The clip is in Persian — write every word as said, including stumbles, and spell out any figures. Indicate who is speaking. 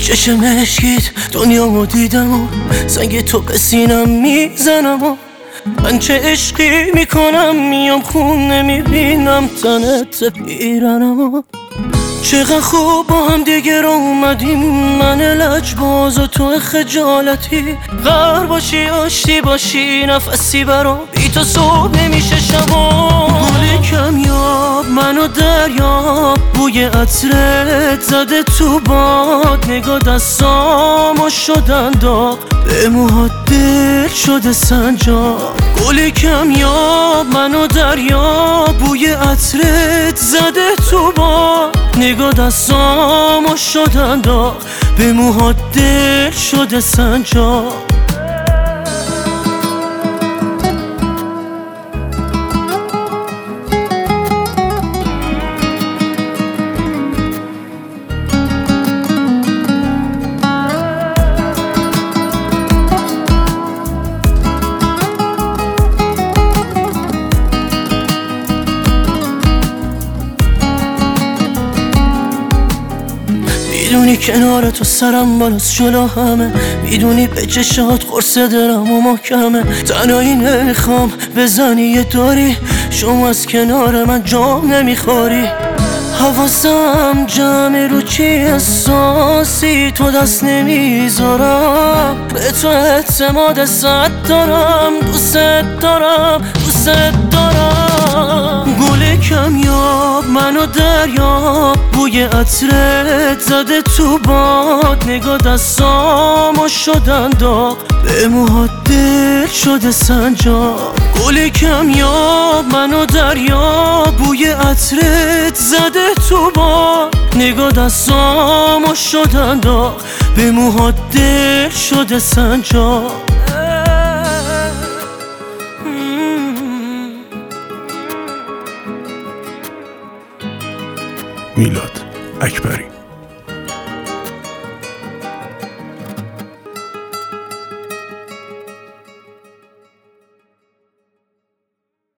Speaker 1: چشم مشکیت دنیامو دیدم و سنگ تو به سینم میزنم و من چه عشقی میکنم میام خونه میبینم تنت پیرنم و چقدر خوب با هم دیگه رو اومدیم من لجباز و تو خجالتی غر باشی آشتی باشی نفسی برام بی تو صبح نمیشه شبا گل کمیاب منو دریاب بوی عطرت زده تو باد نگاه دستامو شدن داغ به موهات دل شده سنجاب گل کمیاب منو دریاب بوی عطرت زده تو باد نگاه دستامو شدن داغ به موهات دل شده سنجاب میدونی کنار تو سرم بالاست جلو همه میدونی به چشات قرص دلم و محکمه تنهایی نمیخوام بزنی یه داری شما از کنار من جام نمیخوری حواسم جمع رو چی احساسی تو دست نمیذارم به تو اعتماد صد دارم دوست دارم دوست دارم گل کمیاب منو دریاب بوی عطرت زده تو باد نگاه دستامو شدن داغ به موهات دل شده سنجاب گل کمیاب منو دریاب بوی عطرت زده تو باد نگاه دستامو شدن داغ به موهات دل شده سنجاب
Speaker 2: میلاد اکبری.